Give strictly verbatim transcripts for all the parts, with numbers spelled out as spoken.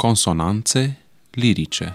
consonanțe lirice.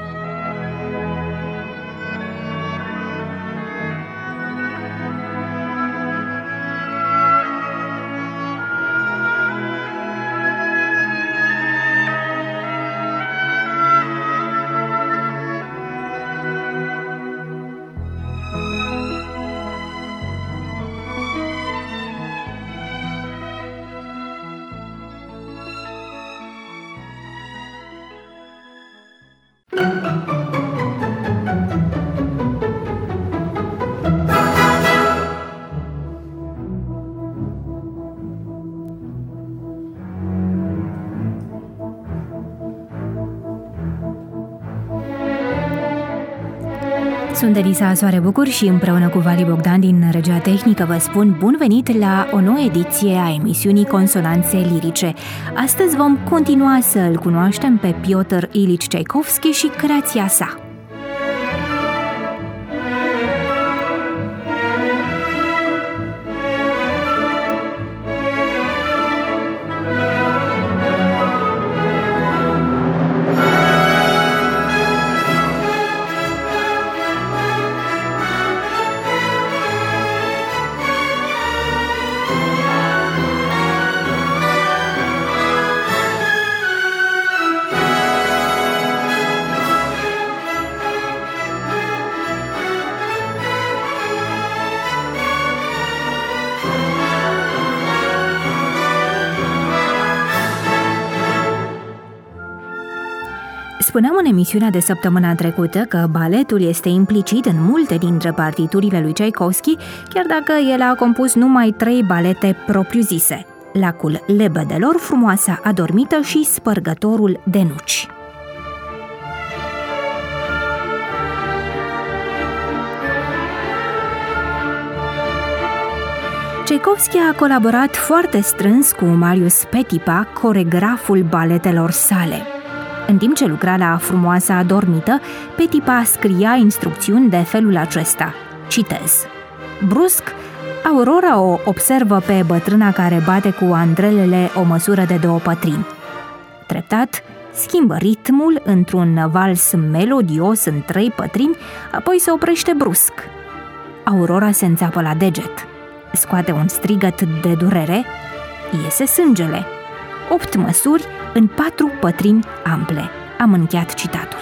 Sunt Denisa Soare Bucur și împreună cu Vali Bogdan din regia tehnică vă spun bun venit la o nouă ediție a emisiunii Consonanțe lirice. Astăzi vom continua să îl cunoaștem pe Piotr Ilich Čajkovský și creația sa. Spuneam în emisiunea de săptămâna trecută că baletul este implicit în multe dintre partiturile lui Čajkovský, chiar dacă el a compus numai trei balete propriu-zise: Lacul lebedelor, Frumoasa adormită și Spărgătorul de nuci. Čajkovský a colaborat foarte strâns cu Marius Petipa, coregraful baletelor sale. În timp ce lucra la Frumoasa adormită, Petipa scria instrucțiuni de felul acesta. Citez. Brusc, Aurora o observă pe bătrâna care bate cu andrelele o măsură de două pătrimi. Treptat, schimbă ritmul într-un vals melodios în trei pătrimi, apoi se oprește brusc. Aurora se înțapă la deget. Scoate un strigăt de durere, iese sângele. Opt măsuri în patru pătrimi ample. Am încheiat citatul.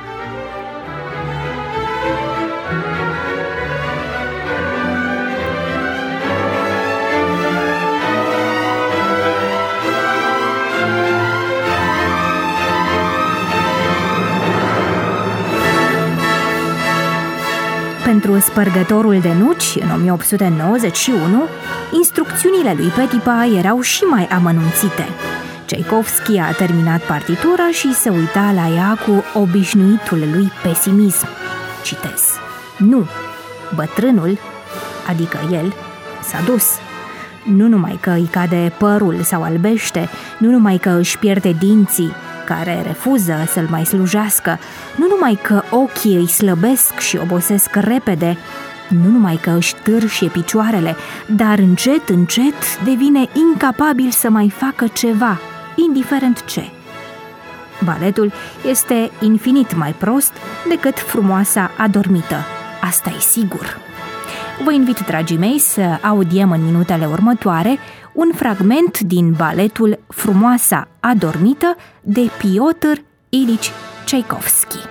Pentru Spărgătorul de nuci, în o mie opt sute nouăzeci și unu, instrucțiunile lui Petipa erau și mai amănunțite. Čajkovský a terminat partitura și se uita la ea cu obișnuitul lui pesimism. Citez. Nu, bătrânul, adică el, s-a dus. Nu numai că îi cade părul sau albește, nu numai că își pierde dinții, care refuză să-l mai slujească, nu numai că ochii îi slăbesc și obosesc repede, nu numai că își târșie picioarele, dar încet, încet devine incapabil să mai facă ceva, indiferent ce. Baletul este infinit mai prost decât Frumoasa adormită, asta e sigur. Vă invit, dragii mei, să audiem în minutele următoare un fragment din baletul Frumoasa adormită de Piotr Ilich Čajkovský.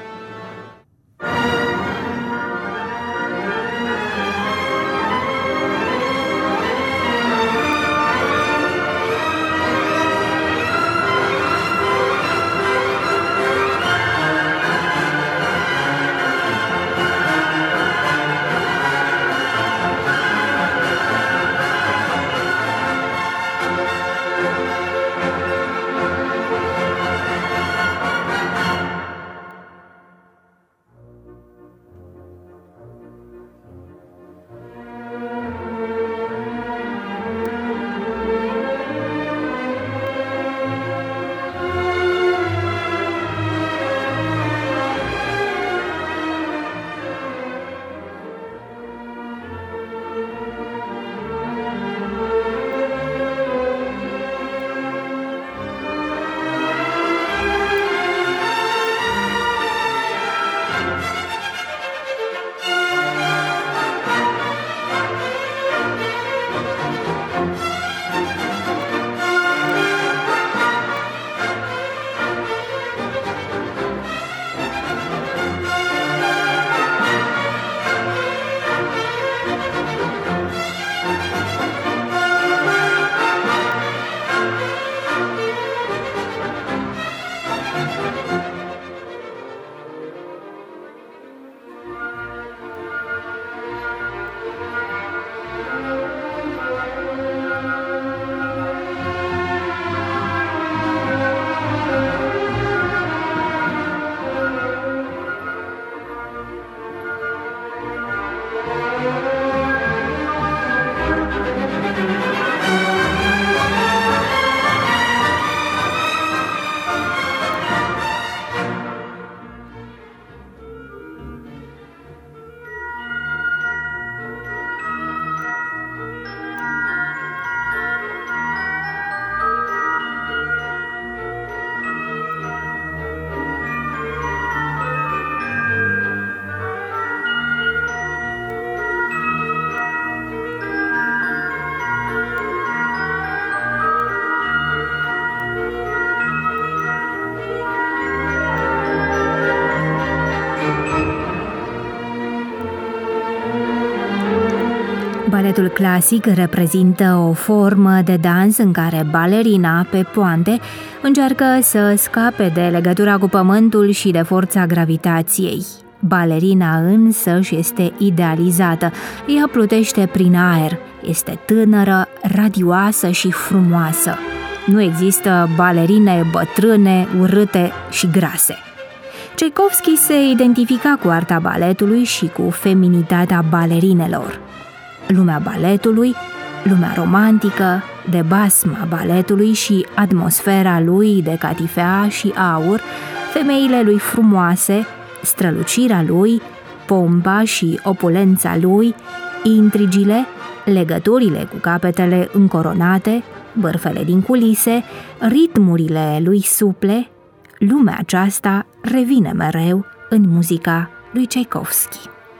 Baletul clasic reprezintă o formă de dans în care balerina, pe poante, încearcă să scape de legătura cu pământul și de forța gravitației. Balerina însăși este idealizată, ea plutește prin aer, este tânără, radioasă și frumoasă. Nu există balerine bătrâne, urâte și grase. Tchaikovsky se identifica cu arta baletului și cu feminitatea balerinelor. Lumea baletului, lumea romantică, de basm a baletului și atmosfera lui de catifea și aur, femeile lui frumoase, strălucirea lui, pompa și opulența lui, intrigile, legăturile cu capetele încoronate, bârfele din culise, ritmurile lui suple, lumea aceasta revine mereu în muzica lui Tchaikovsky.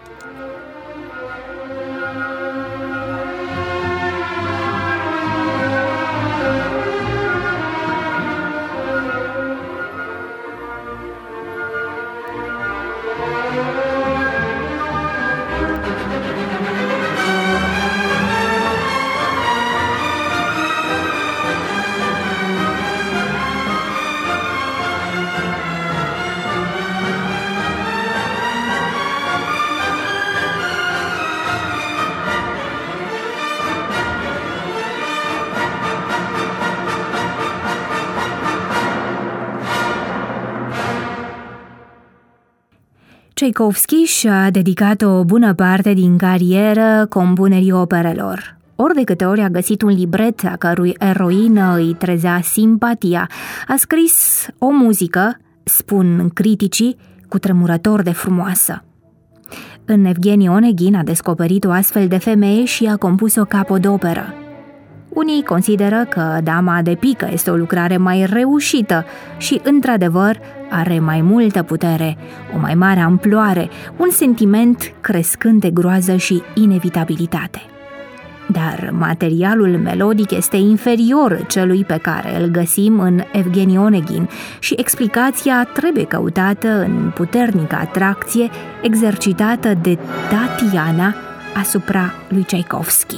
Tchaikovsky și-a dedicat o bună parte din carieră compunerii operelor. Ori de câte ori a găsit un libret a cărui eroină îi trezea simpatia, a scris o muzică, spun criticii, cutremurător de frumoasă. În Evgeni Onegin a descoperit o astfel de femeie și a compus o capodoperă. Unii consideră că Dama de pică este o lucrare mai reușită și, într-adevăr, are mai multă putere, o mai mare amploare, un sentiment crescând de groază și inevitabilitate. Dar materialul melodic este inferior celui pe care îl găsim în Evgeni Onegin și explicația trebuie căutată în puternica atracție exercitată de Tatiana asupra lui Tchaikovsky.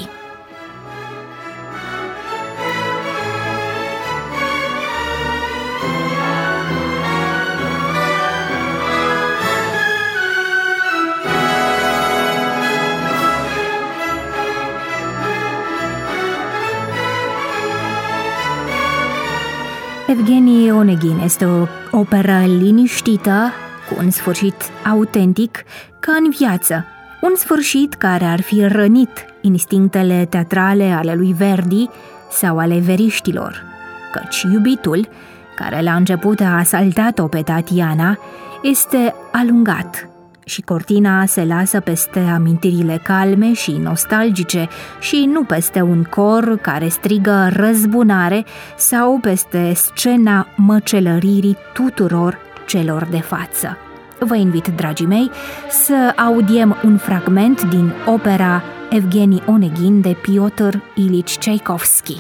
Evgeni Onegin este o operă liniștită, cu un sfârșit autentic, ca în viață, un sfârșit care ar fi rănit instinctele teatrale ale lui Verdi sau ale veriștilor, căci iubitul, care la început a asaltat-o pe Tatiana, este alungat și cortina se lasă peste amintirile calme și nostalgice și nu peste un cor care strigă răzbunare sau peste scena măcelăririi tuturor celor de față. Vă invit, dragii mei, să audiem un fragment din opera Evgeni Onegin de Piotr Ilich Tchaikovsky.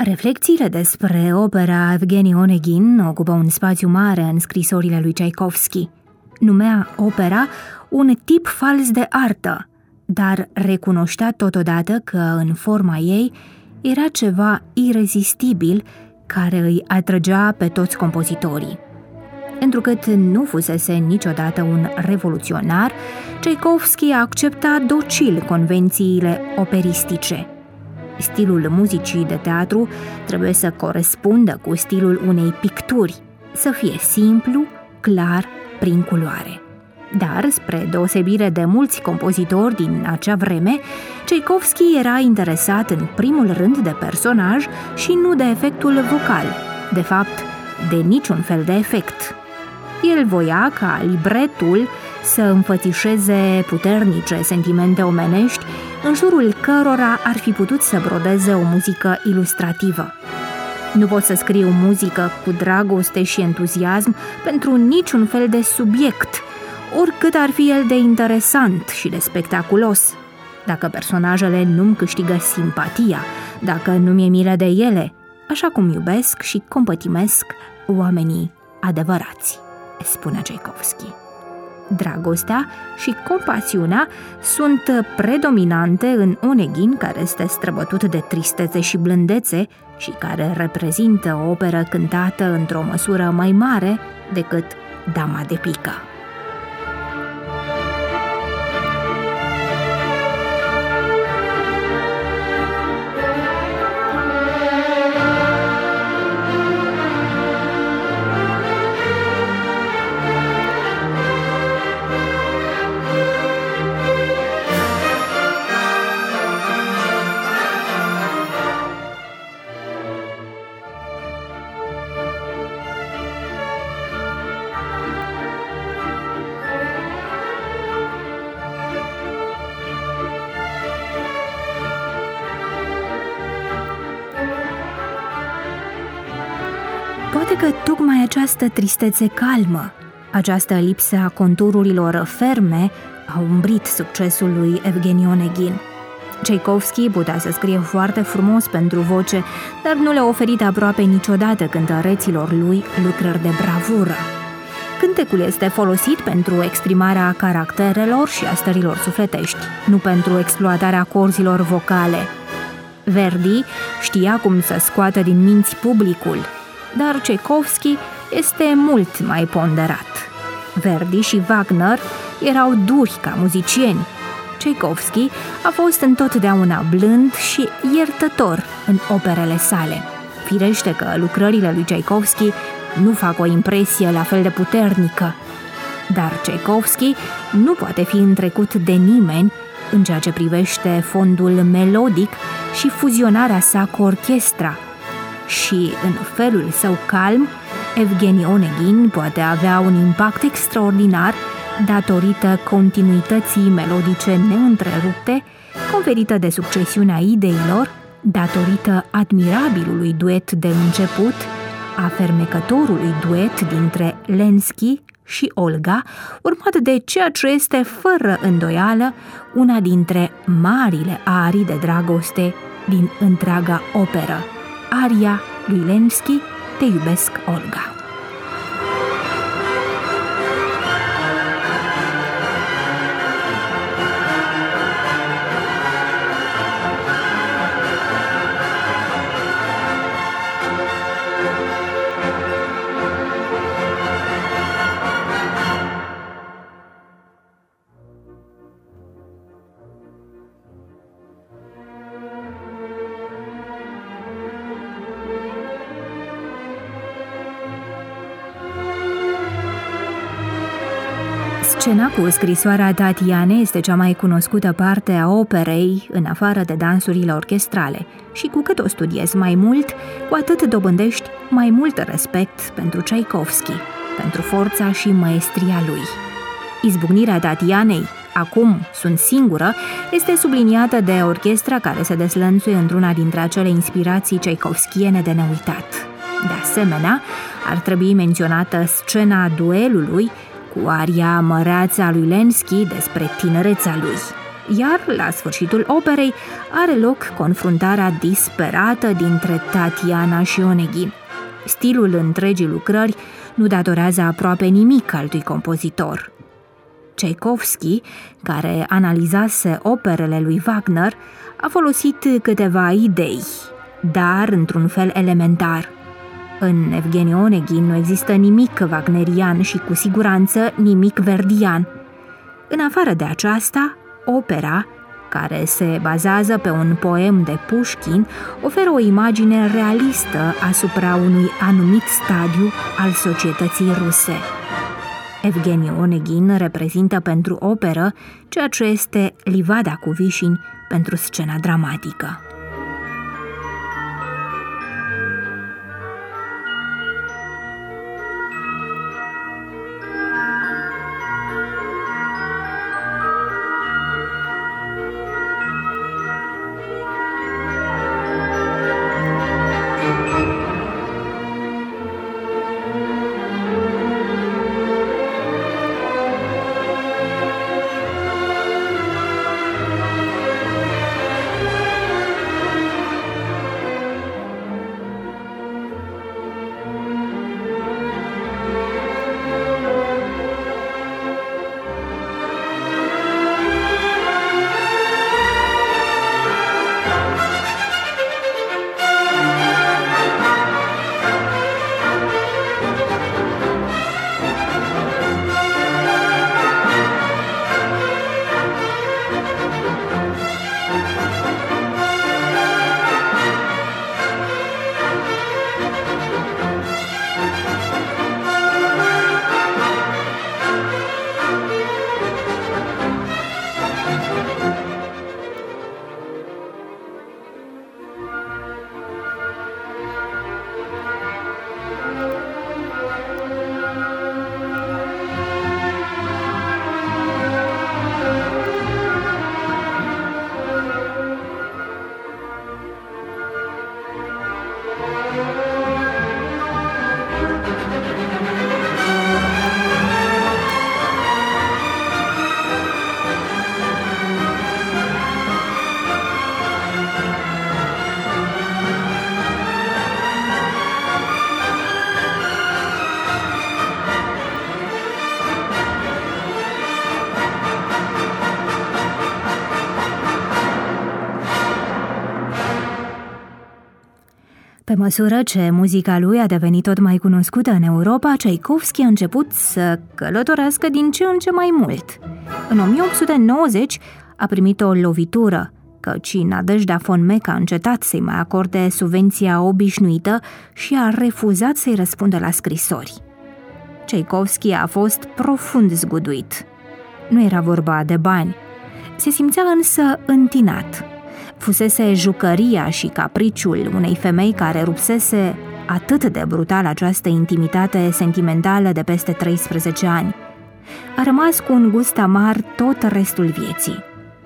Reflecțiile despre opera Evgeni Onegin ocupă un spațiu mare în scrisorile lui Tchaikovsky. Numea opera un tip fals de artă, dar recunoștea totodată că în forma ei era ceva irezistibil care îi atrăgea pe toți compozitorii. Întrucât nu fusese niciodată un revoluționar, Tchaikovsky a acceptat docil convențiile operistice. Stilul muzicii de teatru trebuie să corespundă cu stilul unei picturi, să fie simplu, clar, prin culoare. Dar, spre deosebire de mulți compozitori din acea vreme, Tchaikovsky era interesat în primul rând de personaj și nu de efectul vocal, de fapt, de niciun fel de efect. El voia ca libretul să înfățișeze puternice sentimente omenești, în jurul cărora ar fi putut să brodeze o muzică ilustrativă. Nu pot să scriu muzică cu dragoste și entuziasm pentru niciun fel de subiect, oricât ar fi el de interesant și de spectaculos. Dacă personajele nu-mi câștigă simpatia, dacă nu mi-e milă de ele, așa cum iubesc și compătimesc oamenii adevărați, spune Tchaikovsky. Dragostea și compasiunea sunt predominante în Onegin, care este străbătut de tristețe și blândețe și care reprezintă o operă cântată într-o măsură mai mare decât Dama de pică. Poate că tocmai această tristețe calmă, această lipsă a contururilor ferme, a umbrit succesul lui Evgeni Onegin. Tchaikovsky putea să scrie foarte frumos pentru voce, dar nu le-a oferit aproape niciodată cântăreților lui lucrări de bravură. Cântecul este folosit pentru exprimarea caracterelor și a stărilor sufletești, nu pentru exploatarea corzilor vocale. Verdi știa cum să scoată din minți publicul, dar Tchaikovsky este mult mai ponderat. Verdi și Wagner erau duri ca muzicieni. Tchaikovsky a fost întotdeauna blând și iertător în operele sale. Firește că lucrările lui Tchaikovsky nu fac o impresie la fel de puternică, dar Tchaikovsky nu poate fi întrecut de nimeni în ceea ce privește fondul melodic și fuzionarea sa cu orchestra. Și, în felul său calm, Evgeni Onegin poate avea un impact extraordinar datorită continuității melodice neîntrerupte, conferită de succesiunea ideilor, datorită admirabilului duet de început, a fermecătorului duet dintre Lenski și Olga, urmat de ceea ce este fără îndoială una dintre marile arii de dragoste din întreaga operă, aria lui Lenski, Te iubesc, Olga. Scena cu scrisoarea Tatianei este cea mai cunoscută parte a operei, în afară de dansurile orchestrale, și cu cât o studiezi mai mult, cu atât dobândești mai mult respect pentru Tchaikovsky, pentru forța și maestria lui. Izbucnirea Tatianei, acum sunt singură, este subliniată de orchestra care se deslănțuie într-una dintre acele inspirații tchaikovskiene de neuitat. De asemenea, ar trebui menționată scena duelului cu aria Măreața lui Lenski despre tinerețea lui. iar la sfârșitul operei are loc confruntarea disperată dintre Tatiana și Onegin. Stilul întregii lucrări nu datorează aproape nimic altui compozitor. Tchaikovsky, care analizase operele lui Wagner, a folosit câteva idei, dar într-un fel elementar. În Evgeni Onegin nu există nimic wagnerian și cu siguranță nimic verdian. În afară de aceasta, opera, care se bazează pe un poem de Pushkin, oferă o imagine realistă asupra unui anumit stadiu al societății ruse. Evgeni Onegin reprezintă pentru operă ceea ce este livada cu vișini pentru scena dramatică. Pe măsură ce muzica lui a devenit tot mai cunoscută în Europa, Tchaikovsky a început să călătorească din ce în ce mai mult. În o mie opt sute nouăzeci a primit o lovitură, căci Nadejda von Meck a încetat să-i mai acorde subvenția obișnuită și a refuzat să-i răspundă la scrisori. Tchaikovsky a fost profund zguduit. Nu era vorba de bani. Se simțea însă întinat. Fusese jucăria și capriciul unei femei care rupsese atât de brutal această intimitate sentimentală de peste treisprezece ani. A rămas cu un gust amar tot restul vieții.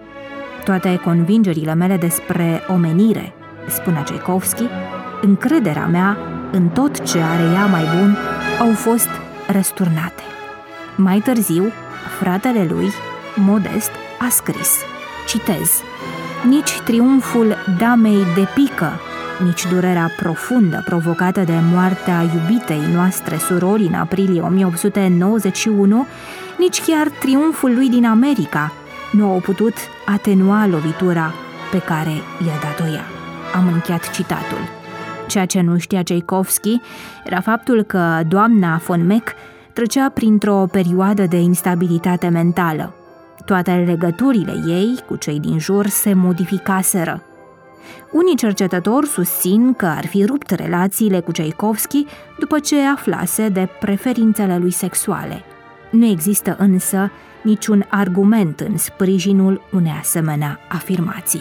Toate convingerile mele despre omenire, spunea Tchaikovsky, încrederea mea în tot ce are ea mai bun, au fost răsturnate. Mai târziu, fratele lui, Modest, a scris, citez, nici triumful damei de pică, nici durerea profundă provocată de moartea iubitei noastre surori în aprilie o mie opt sute nouăzeci și unu, nici chiar triumful lui din America nu au putut atenua lovitura pe care i-a dat-o ea. Am încheiat citatul. Ceea ce nu știa Tchaikovsky era faptul că doamna von Meck trecea printr-o perioadă de instabilitate mentală. Toate legăturile ei cu cei din jur se modificaseră. Unii cercetători susțin că ar fi rupt relațiile cu Tchaikovsky după ce aflase de preferințele lui sexuale. Nu există însă niciun argument în sprijinul unei asemenea afirmații.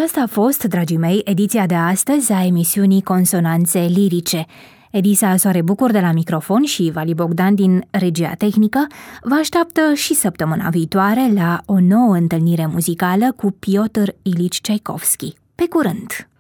Aceasta a fost, dragii mei, ediția de astăzi a emisiunii Consonanțe lirice. Edisa Soare Bucur de la microfon și Vali Bogdan din regia tehnică vă așteaptă și săptămâna viitoare la o nouă întâlnire muzicală cu Piotr Ilich Tchaikovsky. Pe curând!